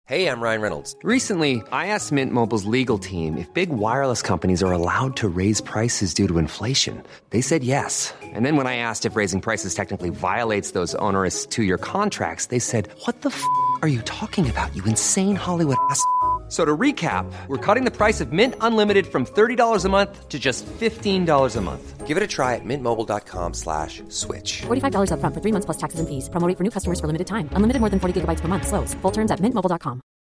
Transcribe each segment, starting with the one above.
Hey, I'm Ryan Reynolds. Recently, I asked Mint Mobile's legal team if big wireless companies are allowed to raise prices due to inflation. They said yes. And then when I asked if raising prices technically violates those onerous two-year contracts, they said, "What the f*** are you talking about, you insane Hollywood ass?" So to recap, we're cutting the price of Mint Unlimited from $30 a month to just $15 a month. Give it a try at mintmobile.com/switch. $45 up front for 3 months plus taxes and fees. Promo rate for new customers for limited time. Unlimited more than 40 gigabytes per month. Slows full terms at mintmobile.com.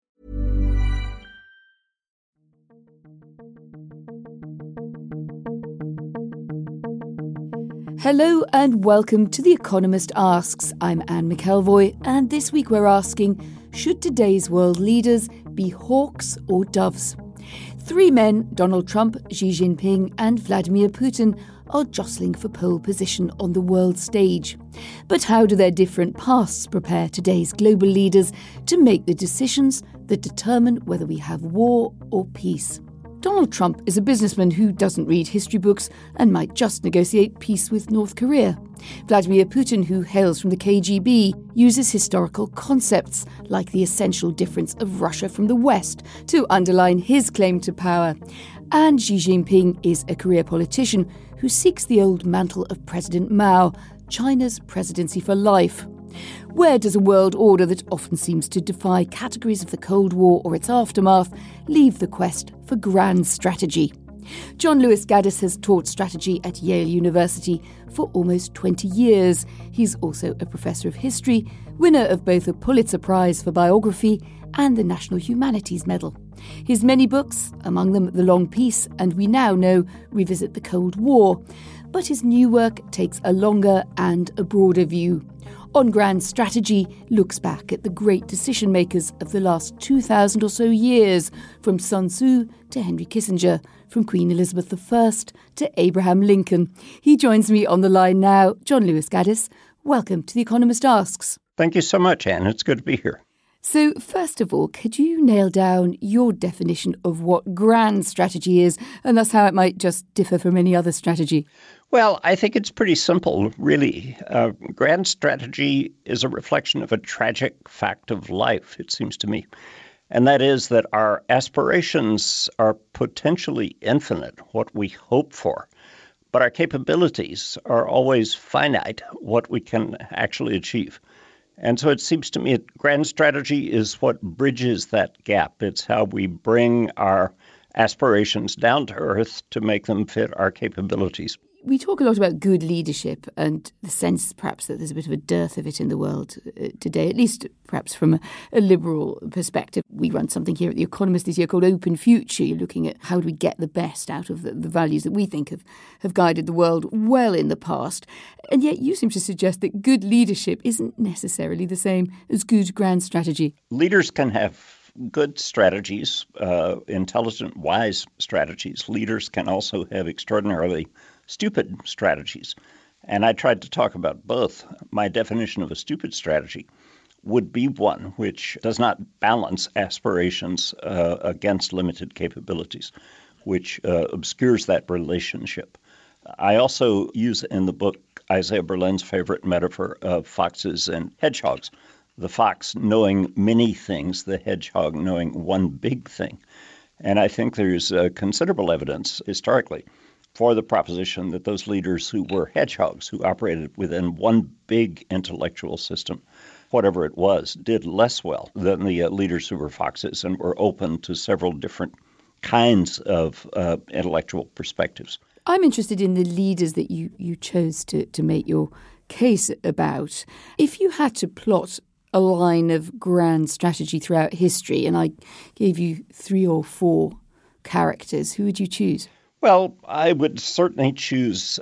Hello and welcome to The Economist Asks. I'm Anne McElvoy, and this week we're asking, should today's world leaders be hawks or doves? Three men, Donald Trump, Xi Jinping and Vladimir Putin, are jostling for pole position on the world stage. But how do their different pasts prepare today's global leaders to make the decisions that determine whether we have war or peace? Donald Trump is a businessman who doesn't read history books and might just negotiate peace with North Korea. Vladimir Putin, who hails from the KGB, uses historical concepts like the essential difference of Russia from the West to underline his claim to power. And Xi Jinping is a career politician who seeks the old mantle of President Mao, China's presidency for life. Where does a world order that often seems to defy categories of the Cold War or its aftermath leave the quest for grand strategy? John Lewis Gaddis has taught strategy at Yale University for almost 20 years. He's also a professor of history, winner of both a Pulitzer Prize for biography and the National Humanities Medal. His many books, among them The Long Peace and We Now Know, revisit the Cold War. But his new work takes a longer and a broader view. On Grand Strategy, looks back at the great decision makers of the last 2,000 or so years, from Sun Tzu to Henry Kissinger, from Queen Elizabeth I to Abraham Lincoln. He joins me on the line now. John Lewis Gaddis, welcome to The Economist Asks. Thank you so much, Anne. It's good to be here. So, first of all, could you nail down your definition of what grand strategy is, and thus how it might just differ from any other strategy? Well, I think it's pretty simple, really. Grand strategy is a reflection of a tragic fact of life, it seems to me. And that is that our aspirations are potentially infinite, what we hope for. But our capabilities are always finite, what we can actually achieve. And so it seems to me that grand strategy is what bridges that gap. It's how we bring our aspirations down to earth to make them fit our capabilities. We talk a lot about good leadership and the sense perhaps that there's a bit of a dearth of it in the world today, at least perhaps from a liberal perspective. We run something here at The Economist this year called Open Future. You're looking at how do we get the best out of the values that we think have guided the world well in the past. And yet you seem to suggest that good leadership isn't necessarily the same as good grand strategy. Leaders can have good strategies, intelligent, wise strategies. Leaders can also have extraordinarily stupid strategies. And I tried to talk about both. My definition of a stupid strategy would be one which does not balance aspirations against limited capabilities, which obscures that relationship. I also use in the book Isaiah Berlin's favorite metaphor of foxes and hedgehogs. The fox knowing many things, the hedgehog knowing one big thing. And I think there's considerable evidence historically for the proposition that those leaders who were hedgehogs, who operated within one big intellectual system, whatever it was, did less well than the leaders who were foxes and were open to several different kinds of intellectual perspectives. I'm interested in the leaders that you chose to make your case about. If you had to plot a line of grand strategy throughout history, and I gave you 3 or 4 characters, who would you choose? Well, I would certainly choose,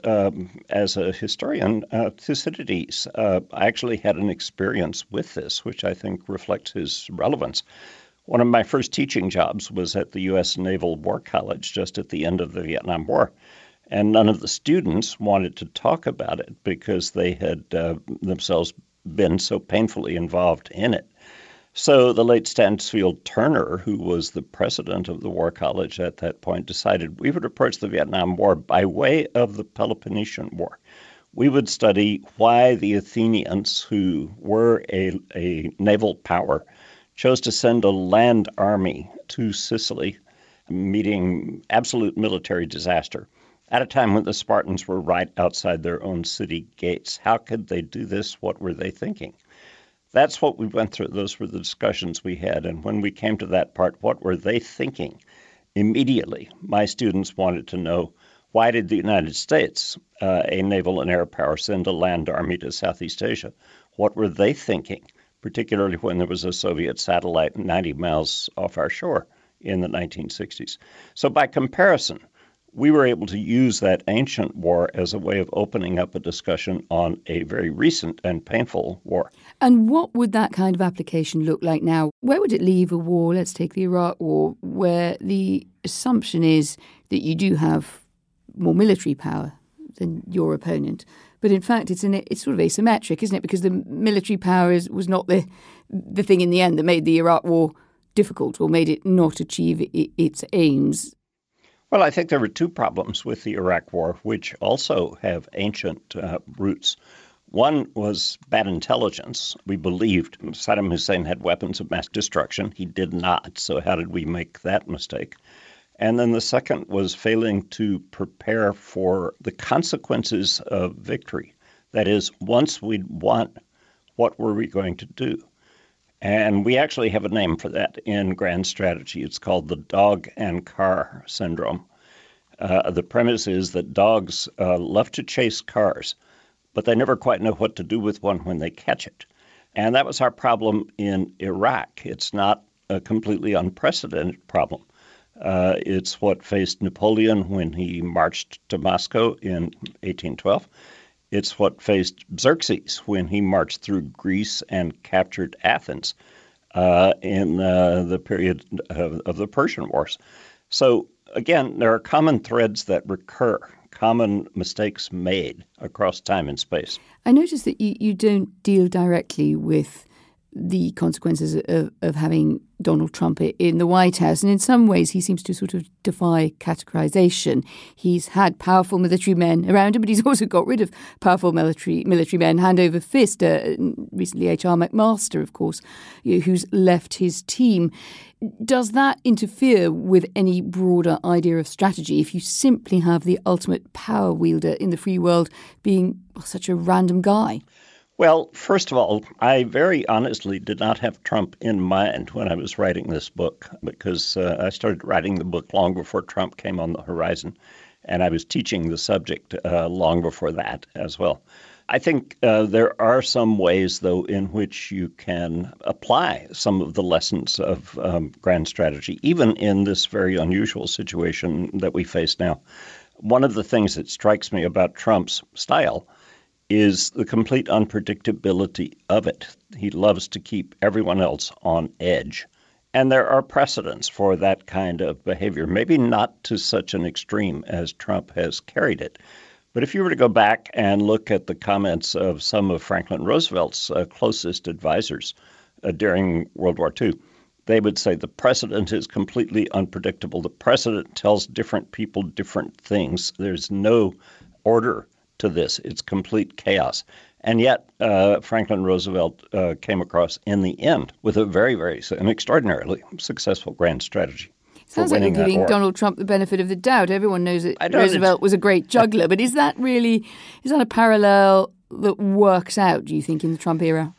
as a historian, Thucydides. I actually had an experience with this, which I think reflects his relevance. One of my first teaching jobs was at the U.S. Naval War College just at the end of the Vietnam War. And none of the students wanted to talk about it because they had themselves been so painfully involved in it. So the late Stansfield Turner, who was the president of the War College at that point, decided we would approach the Vietnam War by way of the Peloponnesian War. We would study why the Athenians, who were a naval power, chose to send a land army to Sicily, meeting absolute military disaster at a time when the Spartans were right outside their own city gates. How could they do this? What were they thinking? That's what we went through. Those were the discussions we had. And when we came to that part, what were they thinking? Immediately, my students wanted to know, why did the United States, a naval and air power, send a land army to Southeast Asia? What were they thinking, particularly when there was a Soviet satellite 90 miles off our shore in the 1960s? So by comparison, we were able to use that ancient war as a way of opening up a discussion on a very recent and painful war. And what would that kind of application look like now? Where would it leave a war, let's take the Iraq War, where the assumption is that you do have more military power than your opponent? But in fact, it's sort of asymmetric, isn't it? Because the military power was not the thing in the end that made the Iraq War difficult or made it not achieve its aims. Well, I think there were two problems with the Iraq War, which also have ancient roots. One was bad intelligence. We believed Saddam Hussein had weapons of mass destruction. He did not. So how did we make that mistake? And then the second was failing to prepare for the consequences of victory. That is, once we'd won, what were we going to do? And we actually have a name for that in grand strategy. It's called the dog and car syndrome. The premise is that dogs love to chase cars, but they never quite know what to do with one when they catch it. And that was our problem in Iraq. It's not a completely unprecedented problem. It's what faced Napoleon when he marched to Moscow in 1812. It's what faced Xerxes when he marched through Greece and captured Athens in the period of the Persian Wars. So again, there are common threads that recur, common mistakes made across time and space. I noticed that you don't deal directly with the consequences of having Donald Trump in the White House. And in some ways, he seems to sort of defy categorization. He's had powerful military men around him, but he's also got rid of powerful military men hand over fist. Recently, H.R. McMaster, of course, who's left his team. Does that interfere with any broader idea of strategy if you simply have the ultimate power wielder in the free world being such a random guy? Well, first of all, I very honestly did not have Trump in mind when I was writing this book, because I started writing the book long before Trump came on the horizon, and I was teaching the subject long before that as well. I think there are some ways, though, in which you can apply some of the lessons of grand strategy, even in this very unusual situation that we face now. One of the things that strikes me about Trump's style is the complete unpredictability of it. He loves to keep everyone else on edge. And there are precedents for that kind of behavior, maybe not to such an extreme as Trump has carried it. But if you were to go back and look at the comments of some of Franklin Roosevelt's closest advisors during World War II, they would say the president is completely unpredictable. The president tells different people different things. There's no order to this. It's complete chaos. And yet Franklin Roosevelt came across in the end with a very, an extraordinarily successful grand strategy. Sounds like you're giving Donald Trump the benefit of the doubt. Everyone knows that Roosevelt was a great juggler, but is that a parallel that works out, do you think, in the Trump era?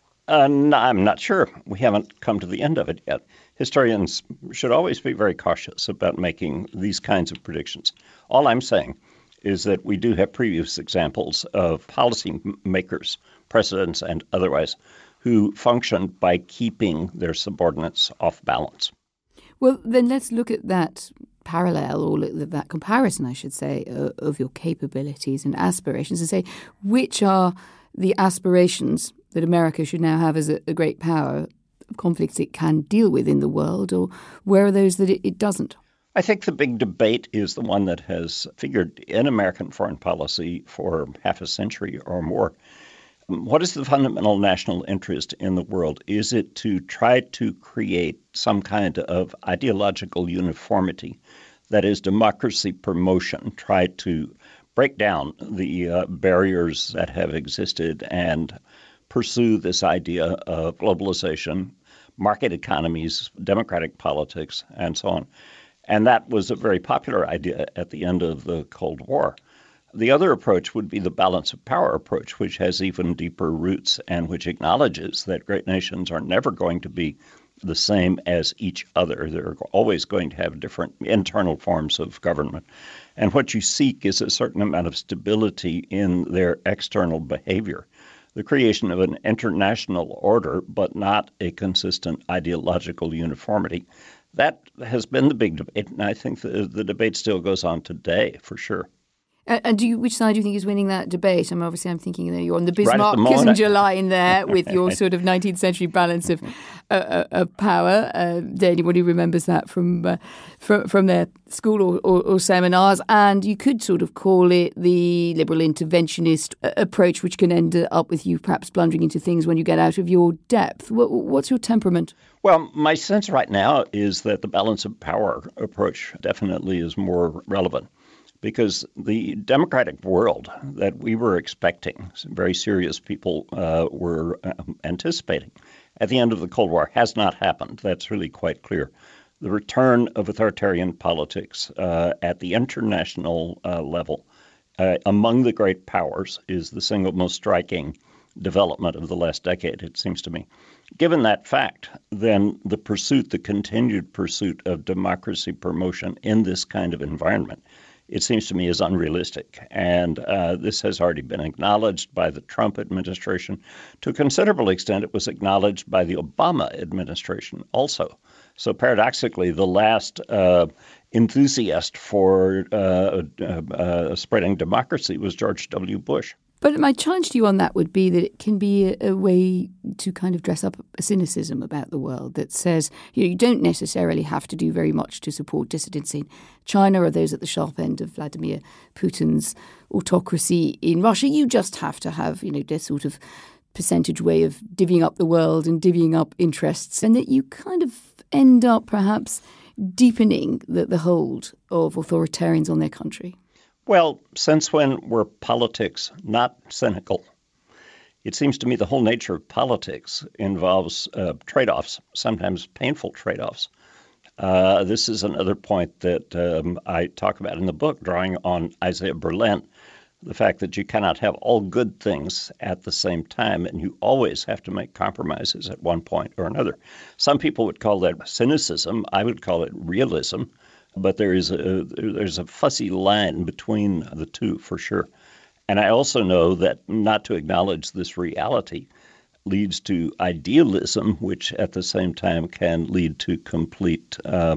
No, I'm not sure. We haven't come to the end of it yet. Historians should always be very cautious about making these kinds of predictions. All I'm saying is that we do have previous examples of policy makers, presidents and otherwise, who functioned by keeping their subordinates off balance. Well, then let's look at that parallel, or that comparison, I should say, of your capabilities and aspirations, and say, which are the aspirations that America should now have as a great power, conflicts it can deal with in the world, or where are those that it doesn't? I think the big debate is the one that has figured in American foreign policy for half a century or more. What is the fundamental national interest in the world? Is it to try to create some kind of ideological uniformity, that is democracy promotion, try to break down the barriers that have existed and pursue this idea of globalization, market economies, democratic politics, and so on. And that was a very popular idea at the end of the Cold War. The other approach would be the balance of power approach, which has even deeper roots and which acknowledges that great nations are never going to be the same as each other. They're always going to have different internal forms of government. And what you seek is a certain amount of stability in their external behavior, the creation of an international order, but not a consistent ideological uniformity. That has been the big debate, and I think the debate still goes on today, for sure. And which side do you think is winning that debate? I'm thinking that you're on the Bismarck-Kissinger line there with your sort of 19th century balance of power. Anybody remembers that from their school or seminars. And you could sort of call it the liberal interventionist approach, which can end up with you perhaps blundering into things when you get out of your depth. What's your temperament? Well, my sense right now is that the balance of power approach definitely is more relevant. Because the democratic world that we were expecting, some very serious people were anticipating at the end of the Cold War has not happened. That's really quite clear. The return of authoritarian politics at the international level among the great powers is the single most striking development of the last decade, it seems to me. Given that fact, then the continued pursuit of democracy promotion in this kind of environment, it seems to me, is unrealistic. And this has already been acknowledged by the Trump administration. To a considerable extent, it was acknowledged by the Obama administration also. So paradoxically, the last enthusiast for spreading democracy was George W. Bush. But my challenge to you on that would be that it can be a way to kind of dress up a cynicism about the world that says, you don't necessarily have to do very much to support dissidents in China or those at the sharp end of Vladimir Putin's autocracy in Russia. You just have to have, this sort of percentage way of divvying up the world and divvying up interests, and that you kind of end up perhaps deepening the hold of authoritarians on their country. Well, since when were politics not cynical? It seems to me the whole nature of politics involves trade-offs, sometimes painful trade-offs. This is another point that I talk about in the book, drawing on Isaiah Berlin, the fact that you cannot have all good things at the same time, and you always have to make compromises at one point or another. Some people would call that cynicism. I would call it realism. But there's a fuzzy line between the two, for sure. And I also know that not to acknowledge this reality leads to idealism, which at the same time can lead to complete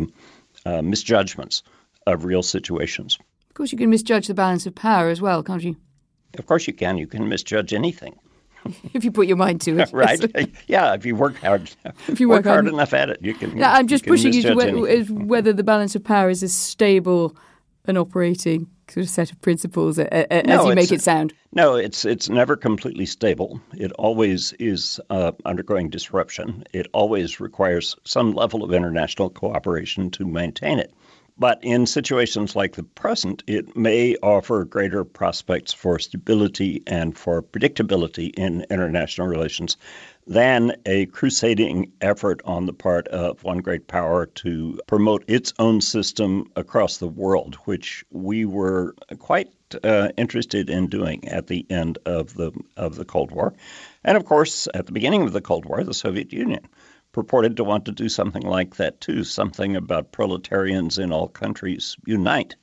misjudgments of real situations. Of course, you can misjudge the balance of power as well, can't you? Of course you can. You can misjudge anything. If you put your mind to it. Right. Yeah, if you work hard. If you work hard enough at it, you can. Yeah, I'm just pushing you to whether the balance of power is as stable an operating sort of set of principles as you make it sound. No, it's never completely stable. It always is undergoing disruption. It always requires some level of international cooperation to maintain it. But in situations like the present, it may offer greater prospects for stability and for predictability in international relations than a crusading effort on the part of one great power to promote its own system across the world, which we were quite interested in doing at the end of the Cold War. And of course, at the beginning of the Cold War, the Soviet Union purported to want to do something like that too, something about proletarians in all countries unite,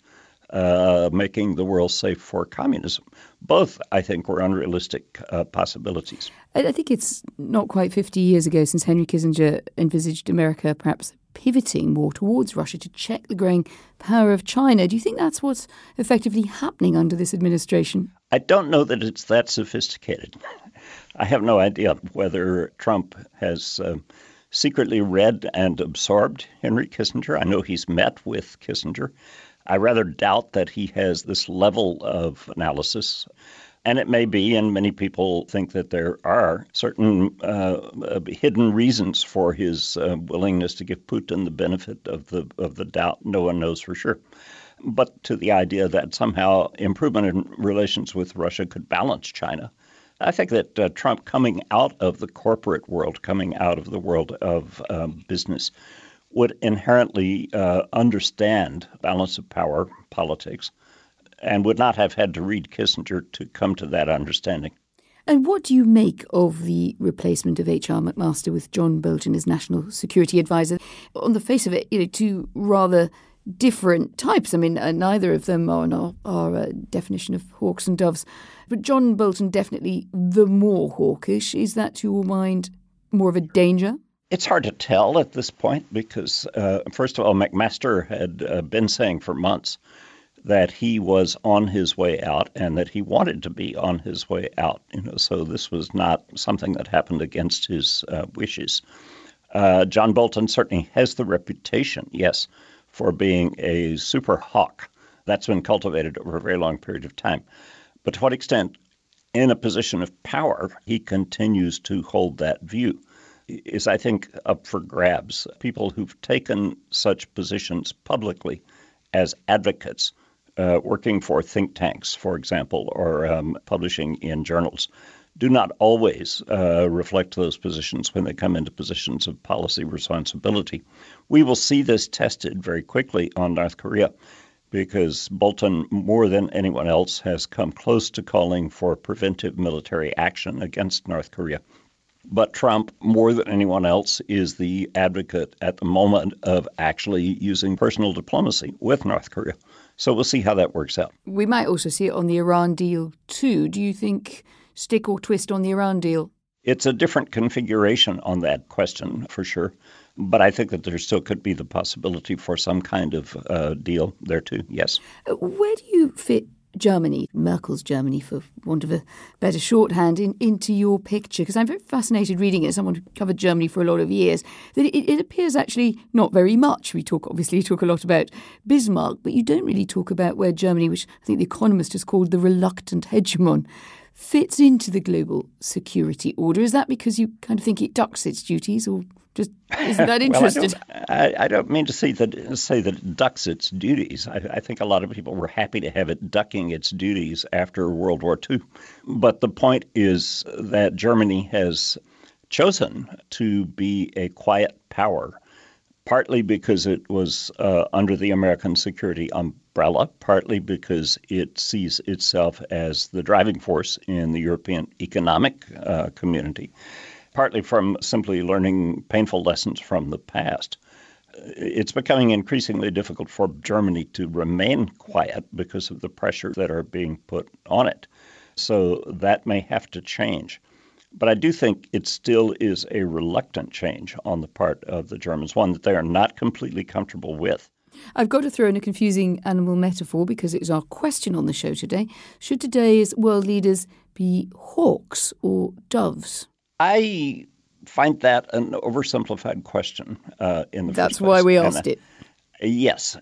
making the world safe for communism. Both, I think, were unrealistic possibilities. I think it's not quite 50 years ago since Henry Kissinger envisaged America perhaps pivoting more towards Russia to check the growing power of China. Do you think that's what's effectively happening under this administration? I don't know that it's that sophisticated. I have no idea whether Trump has secretly read and absorbed Henry Kissinger. I know he's met with Kissinger. I rather doubt that he has this level of analysis. And it may be, and many people think that there are certain hidden reasons for his willingness to give Putin the benefit of the doubt. No one knows for sure. But to the idea that somehow improvement in relations with Russia could balance China, I think that Trump coming out of the corporate world, coming out of the world of business, would inherently understand balance of power politics and would not have had to read Kissinger to come to that understanding. And what do you make of the replacement of H.R. McMaster with John Bolton as National Security Advisor? On the face of it, two rather different types. I mean, neither of them are a definition of hawks and doves. But John Bolton definitely the more hawkish. Is that, to your mind, more of a danger? It's hard to tell at this point because, first of all, McMaster had been saying for months that he was on his way out and that he wanted to be on his way out. So this was not something that happened against his wishes. John Bolton certainly has the reputation, yes, for being a super hawk. That's been cultivated over a very long period of time. But to what extent, in a position of power, he continues to hold that view is, I think, up for grabs. People who've taken such positions publicly as advocates, working for think tanks, for example, or publishing in journals, do not always reflect those positions when they come into positions of policy responsibility. We will see this tested very quickly on North Korea because Bolton, more than anyone else, has come close to calling for preventive military action against North Korea. But Trump, more than anyone else, is the advocate at the moment of actually using personal diplomacy with North Korea. So we'll see how that works out. We might also see it on the Iran deal too. Do you think stick or twist on the Iran deal? It's a different configuration on that question, for sure. But I think that there still could be the possibility for some kind of deal there too, yes. Where do you fit Germany, Merkel's Germany, for want of a better shorthand, into your picture? Because I'm very fascinated reading it as someone who covered Germany for a lot of years, that it appears actually not very much. We talk a lot about Bismarck, but you don't really talk about where Germany, which I think The Economist has called the reluctant hegemon, fits into the global security order. Is that because you kind of think it ducks its duties, or just isn't that interested? Well, I don't mean to say that it ducks its duties. I think a lot of people were happy to have it ducking its duties after World War II. But the point is that Germany has chosen to be a quiet power, partly because it was under the American security umbrella, partly because it sees itself as the driving force in the European economic community, partly from simply learning painful lessons from the past. It's becoming increasingly difficult for Germany to remain quiet because of the pressure that are being put on it. So that may have to change. But I do think it still is a reluctant change on the part of the Germans, one that they are not completely comfortable with. I've got to throw in a confusing animal metaphor because it's our question on the show today. Should today's world leaders be hawks or doves? I find that an oversimplified question in the first place. That's why we asked it. Yes.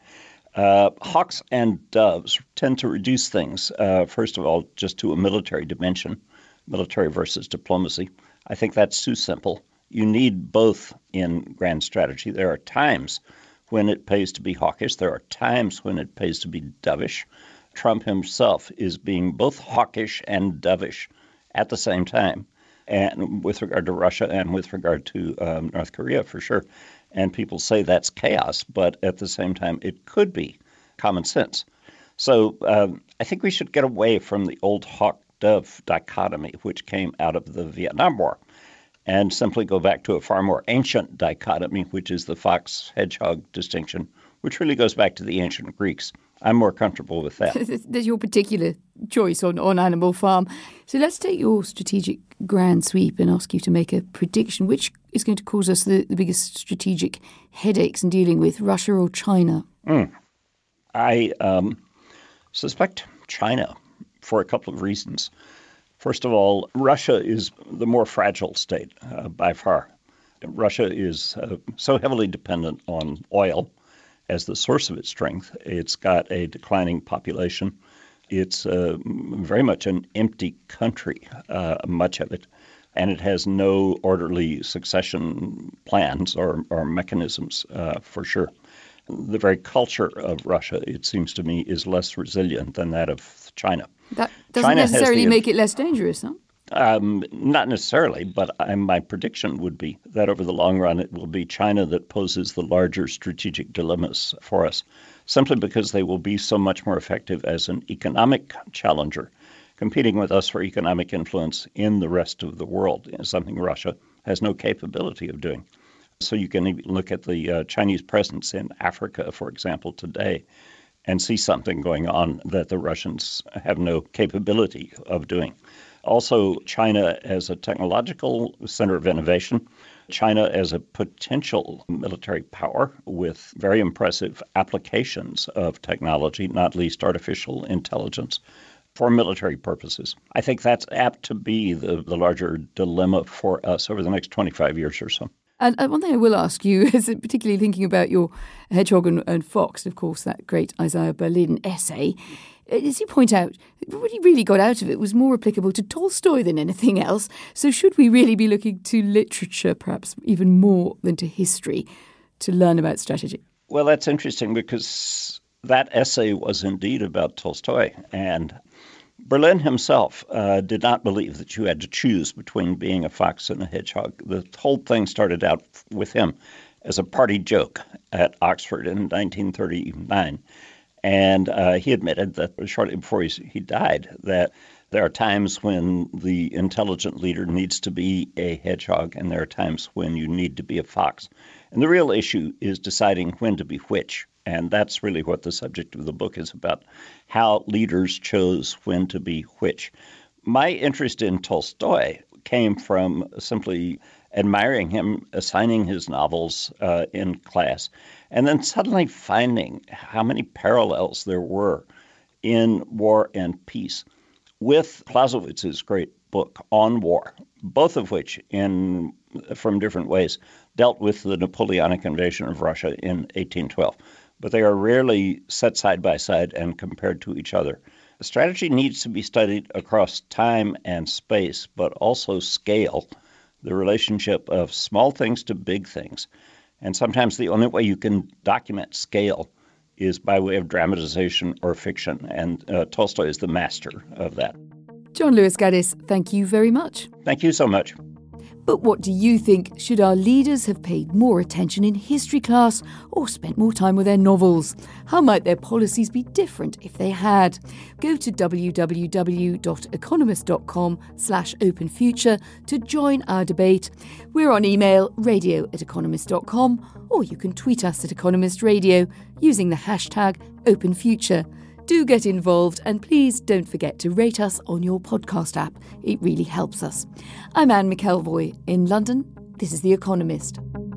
Hawks and doves tend to reduce things, first of all, just to a military dimension, military versus diplomacy. I think that's too simple. You need both in grand strategy. There are times when it pays to be hawkish. There are times when it pays to be dovish. Trump himself is being both hawkish and dovish at the same time, and with regard to Russia and with regard to North Korea, for sure. And people say that's chaos, but at the same time, it could be common sense. So I think we should get away from the old hawk-dove dichotomy, which came out of the Vietnam War, and simply go back to a far more ancient dichotomy, which is the fox-hedgehog distinction, which really goes back to the ancient Greeks. I'm more comfortable with that. That's your particular choice on Animal Farm. So let's take your strategic grand sweep and ask you to make a prediction. Which is going to cause us the biggest strategic headaches in dealing with, Russia or China? I suspect China for a couple of reasons. First of all, Russia is the more fragile state by far. Russia is so heavily dependent on oil as the source of its strength. It's got a declining population. It's very much an empty country, much of it, and it has no orderly succession plans or mechanisms for sure. The very culture of Russia, it seems to me, is less resilient than that of China. That doesn't necessarily make it less dangerous, huh? Not necessarily, but my prediction would be that over the long run, it will be China that poses the larger strategic dilemmas for us, simply because they will be so much more effective as an economic challenger, competing with us for economic influence in the rest of the world, something Russia has no capability of doing. So you can even look at the Chinese presence in Africa, for example, today, and see something going on that the Russians have no capability of doing. Also, China as a technological center of innovation, China as a potential military power with very impressive applications of technology, not least artificial intelligence, for military purposes. I think that's apt to be the larger dilemma for us over the next 25 years or so. And one thing I will ask you is particularly thinking about your Hedgehog and Fox, of course, that great Isaiah Berlin essay. As you point out, what he really got out of it was more applicable to Tolstoy than anything else. So should we really be looking to literature, perhaps even more than to history, to learn about strategy? Well, that's interesting because that essay was indeed about Tolstoy. And Berlin himself did not believe that you had to choose between being a fox and a hedgehog. The whole thing started out with him as a party joke at Oxford in 1939. And he admitted that shortly before he died that there are times when the intelligent leader needs to be a hedgehog and there are times when you need to be a fox. And the real issue is deciding when to be which. And that's really what the subject of the book is about, how leaders chose when to be which. My interest in Tolstoy came from simply admiring him, assigning his novels in class, and then suddenly finding how many parallels there were in War and Peace with Clausewitz's great book On War, both of which, from different ways, dealt with the Napoleonic invasion of Russia in 1812. But they are rarely set side by side and compared to each other. Strategy needs to be studied across time and space, but also scale, the relationship of small things to big things. And sometimes the only way you can document scale is by way of dramatization or fiction, and Tolstoy is the master of that. John Lewis Gaddis, thank you very much. Thank you so much. But what do you think? Should our leaders have paid more attention in history class or spent more time with their novels? How might their policies be different if they had? Go to www.economist.com/openfuture to join our debate. We're on email, radio@economist.com, or you can tweet us at Economist Radio using the hashtag OpenFuture. Do get involved and please don't forget to rate us on your podcast app. It really helps us. I'm Anne McElvoy in London. This is The Economist.